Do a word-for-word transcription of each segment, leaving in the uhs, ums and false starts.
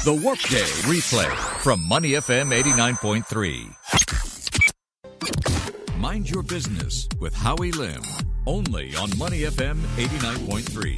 The Workday Replay from Money F M eighty-nine point three. Mind Your Business with Howie Lim. Only on Money F M eighty-nine point three.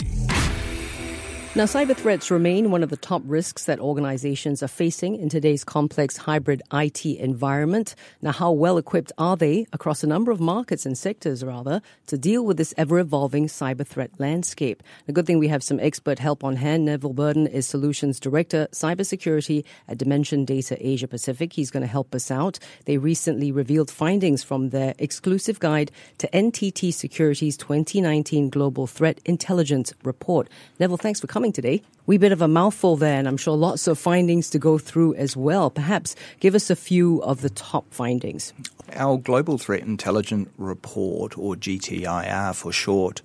Now, cyber threats remain one of the top risks that organizations are facing in today's complex hybrid I T environment. Now, how well equipped are they across a number of markets and sectors, rather, to deal with this ever-evolving cyber threat landscape? The good thing we have some expert help on hand. Neville Burden is Solutions Director, Cybersecurity at Dimension Data Asia Pacific. He's going to help us out. They recently revealed findings from their exclusive guide to N T T Security's twenty nineteen Global Threat Intelligence Report. Neville, thanks for coming today. Wee bit of a mouthful there, and I'm sure lots of findings to go through as well. Perhaps give us a few of the top findings. Our Global Threat Intelligence Report, or G T I R for short,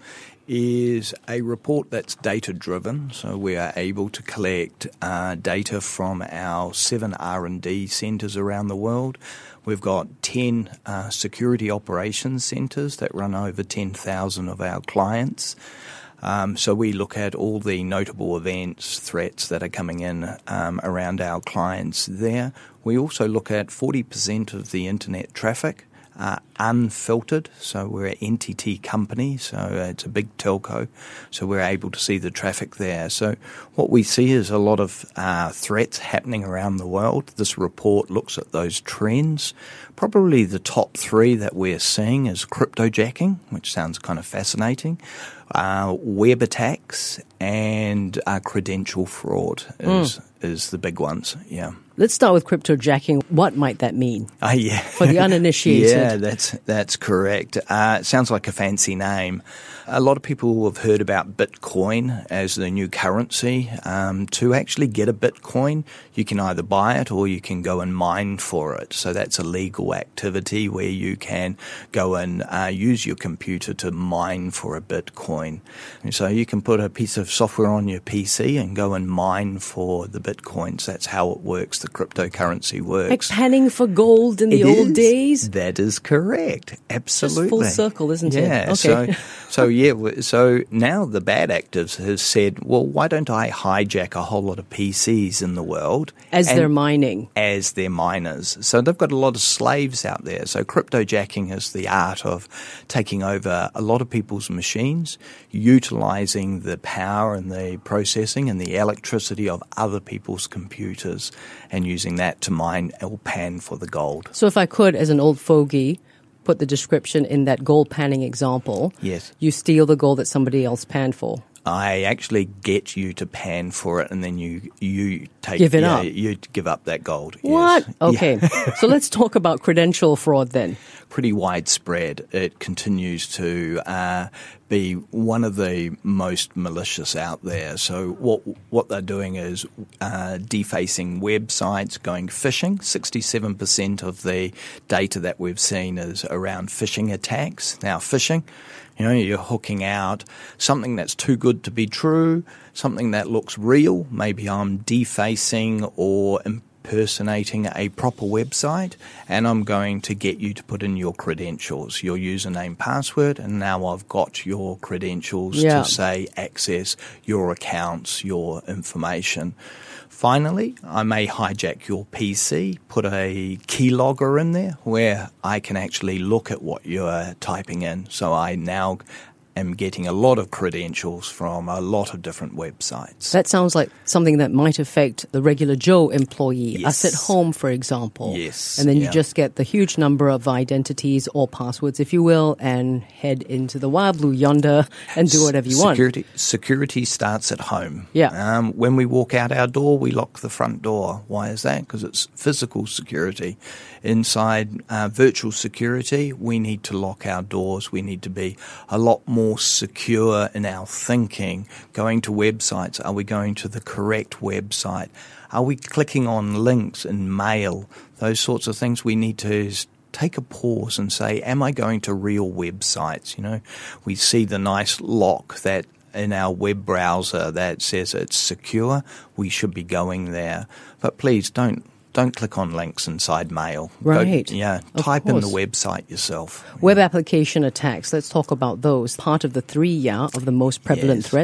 is a report that's data-driven. So we are able to collect uh, data from our seven R and D centres around the world. We've got ten uh, security operations centres that run over ten thousand of our clients. Um, so we look at all the notable events, threats that are coming in um, around our clients there. We also look at forty percent of the internet traffic uh, unfiltered. So we're an N T T company, so it's a big telco. So we're able to see the traffic there. So what we see is a lot of uh, threats happening around the world. This report looks at those trends. Probably the top three that we're seeing is cryptojacking, which sounds kind of fascinating. Uh, web attacks and uh, credential fraud is mm. is the big ones. Yeah. Let's start with cryptojacking. What might that mean? Uh, yeah. For the uninitiated. Yeah, that's that's correct. Uh, it sounds like a fancy name. A lot of people have heard about Bitcoin as the new currency. Um, to actually get a Bitcoin, you can either buy it or you can go and mine for it. So that's a legal activity where you can go and uh, use your computer to mine for a Bitcoin. And so you can put a piece of software on your P C and go and mine for the Bitcoins. That's how it works. The cryptocurrency works. Like panning for gold in the it old is. days? That is correct. Absolutely. Just full circle, isn't yeah, it? Okay. So, so yeah, so now the bad actors have said, well, why don't I hijack a whole lot of P Cs in the world? As they're mining. As they're miners. So they've got a lot of slaves out there. So cryptojacking is the art of taking over a lot of people's machines, utilizing the power and the processing and the electricity of other people's computers and using that to mine or pan for the gold. So if I could, as an old fogey, put the description in that gold panning example. Yes. You steal the gold that somebody else panned for. I actually get you to pan for it, and then you you take give it yeah, up. You give up that gold. What? Yes. Okay. Yeah. So let's talk about credential fraud then. Pretty widespread. It continues to uh, be one of the most malicious out there. So what what they're doing is uh, defacing websites, going phishing. sixty-seven percent of the data that we've seen is around phishing attacks. Now, phishing, you know, you're hooking out something that's too good to be true, something that looks real. Maybe I'm defacing or impersonating a proper website, and I'm going to get you to put in your credentials, your username, password, and now I've got your credentials yeah. to say access your accounts, your information. Finally, I may hijack your P C, put a keylogger in there where I can actually look at what you're typing in. So I now am getting a lot of credentials from a lot of different websites. That sounds like something that might affect the regular Joe employee, Yes. us at home, for example. Yes. And then yeah. you just get the huge number of identities or passwords, if you will, and head into the wild blue yonder and do whatever you security, want. Security starts at home. Yeah. Um, when we walk out our door, we lock the front door. Why is that? Because it's physical security. Inside uh, virtual security, we need to lock our doors. We need to be a lot more secure in our thinking. Going to websites, are we going to the correct website? Are we clicking on links in mail? Those sorts of things we need to take a pause and say, am I going to real websites? You know, we see the nice lock that in our web browser that says it's secure. We should be going there. But please don't Don't click on links inside mail. Right. Go, yeah, of type course. in the website yourself. Web application attacks, let's talk about those. Part of the three, yeah, of the most prevalent Yes. threats.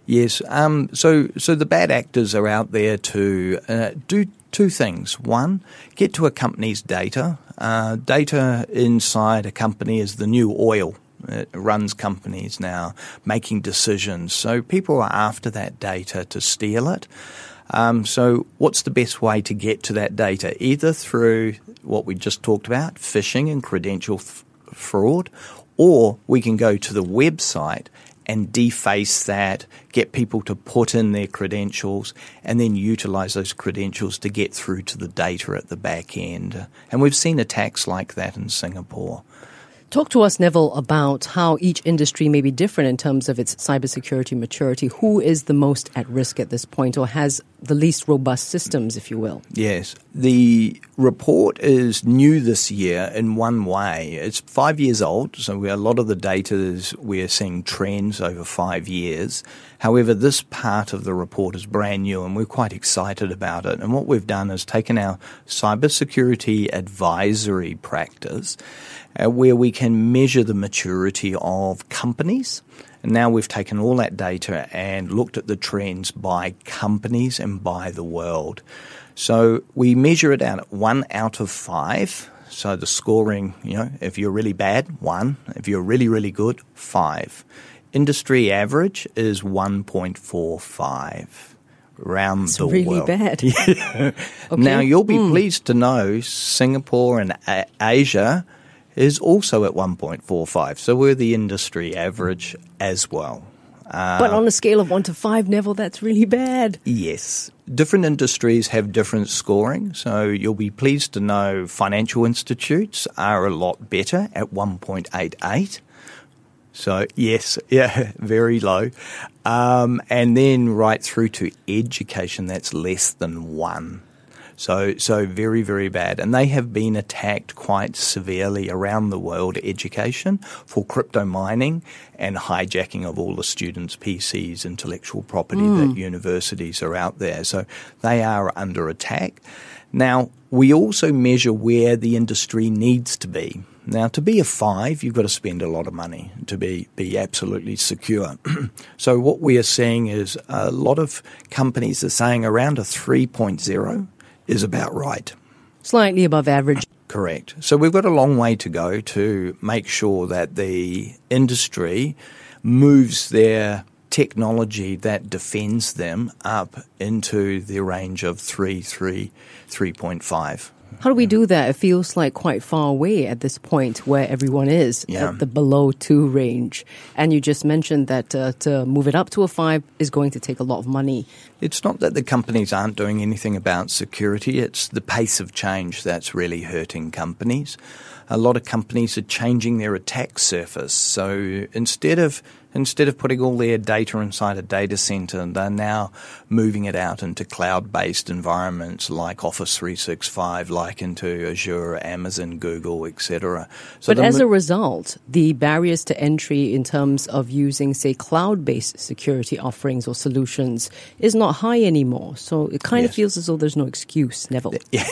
Yes. Um, so, so the bad actors are out there to uh, do two things. One, get to a company's data. Uh, data inside a company is the new oil. It runs companies now, making decisions. So people are after that data to steal it. Um, so what's the best way to get to that data? Either through what we just talked about, phishing and credential f- fraud, or we can go to the website and deface that, get people to put in their credentials, and then utilize those credentials to get through to the data at the back end. And we've seen attacks like that in Singapore. Talk to us, Neville, about how each industry may be different in terms of its cybersecurity maturity. Who is the most at risk at this point, or has the least robust systems, if you will? Yes. The report is new this year in one way. It's five years old, so we, a lot of the data is we're seeing trends over five years. However, this part of the report is brand new, and we're quite excited about it. And what we've done is taken our cybersecurity advisory practice, uh, where we can measure the maturity of companies. And now we've taken all that data and looked at the trends by companies and by the world. So we measure it out at one out of five. So the scoring, you know, if you're really bad, one. If you're really, really good, five. Industry average is one point four five around That's the really world. bad. Yeah. Okay. Now, you'll be Mm. pleased to know Singapore and A- Asia is also at one point four five. So we're the industry average as well. Uh, But on a scale of one to five, Neville, that's really bad. Yes. Different industries have different scoring, so you'll be pleased to know financial institutes are a lot better at one point eight eight. So, yes, yeah, very low. Um, and then right through to education, that's less than one. So, so very, very bad. And they have been attacked quite severely around the world, education, for crypto mining and hijacking of all the students' P Cs, intellectual property Mm. that universities are out there. So they are under attack. Now, we also measure where the industry needs to be. Now, to be a five, you've got to spend a lot of money to be, be absolutely secure. So what we are seeing is a lot of companies are saying around a three point oh is about right. Slightly above average. Correct. So we've got a long way to go to make sure that the industry moves their technology that defends them up into the range of three, three, three point five. How do we do that? It feels like quite far away at this point where everyone is Yeah. at the below two range. And you just mentioned that uh, to move it up to a five is going to take a lot of money. It's not that the companies aren't doing anything about security. It's the pace of change that's really hurting companies. A lot of companies are changing their attack surface. So instead of instead of putting all their data inside a data center, they're now moving it out into cloud-based environments like Office three sixty-five, like into Azure, Amazon, Google, et cetera. So But the as mo- a result, the barriers to entry in terms of using, say, cloud-based security offerings or solutions is not high anymore. So it kind of Yes. feels as though there's no excuse, Neville.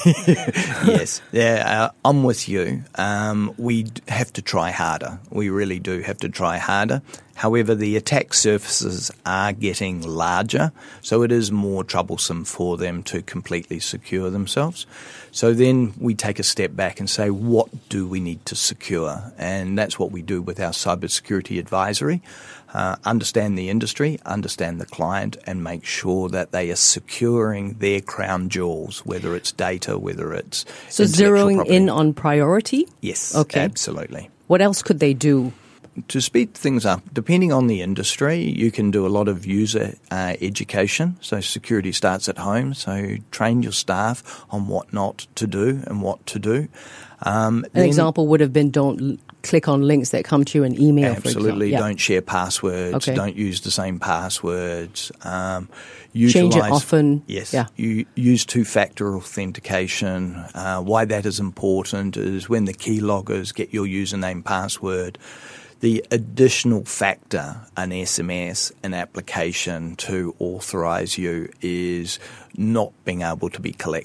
Yes, yeah, uh, I'm with you. Um, we d- have to try harder. We really do have to try harder. However, the attack surfaces are getting larger, so it is more troublesome for them to completely secure themselves. So then we take a step back and say, what do we need to secure? And that's what we do with our cybersecurity advisory. Uh, understand the industry, understand the client, and make sure that they are securing their crown jewels, whether it's data, whether it's So intellectual zeroing property. in on priority? Yes, Okay. absolutely. What else could they do? To speed things up, depending on the industry, you can do a lot of user uh, education. So security starts at home. So train your staff on what not to do and what to do. Um, An then- example would have been don't l- click on links that come to you in email, for example. Absolutely. Yeah. Don't share passwords. Okay. Don't use the same passwords. Um, Change it utilize- often. Yes. Yeah. You use two-factor authentication. Uh, why that is important is when the keyloggers get your username, password, the additional factor, an S M S, an application to authorize you is not being able to be collected.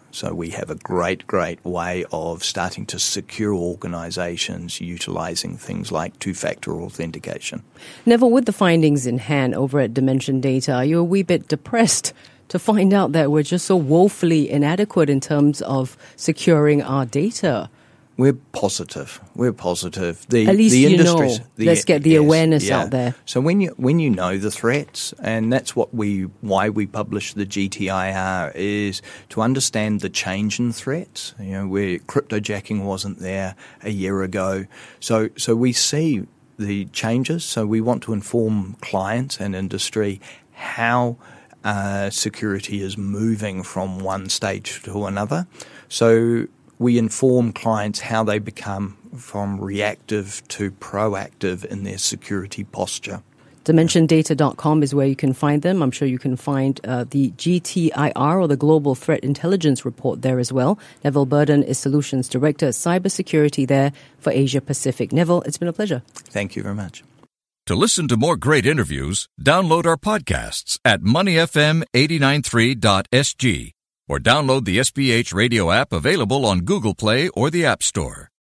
So we have a great, great way of starting to secure organizations utilizing things like two-factor authentication. Neville, with the findings in hand over at Dimension Data, are you a wee bit depressed to find out that we're just so woefully inadequate in terms of securing our data? We're positive. We're positive. The, At least the you know. the, Let's get the yes, awareness yeah. out there. So when you when you know the threats, and that's what we why we publish the G T I R, is to understand the change in threats. You know, where cryptojacking wasn't there a year ago. So so we see the changes. So we want to inform clients and industry how uh, security is moving from one stage to another. So we inform clients how they become from reactive to proactive in their security posture. dimension data dot com is where you can find them. I'm sure you can find uh, the G T I R, or the Global Threat Intelligence Report, there as well. Neville Burden is Solutions Director, Cybersecurity there for Asia Pacific. Neville, it's been a pleasure. Thank you very much. To listen to more great interviews, download our podcasts at money f m eight nine three dot s g or download the S B H radio app available on Google Play or the App Store.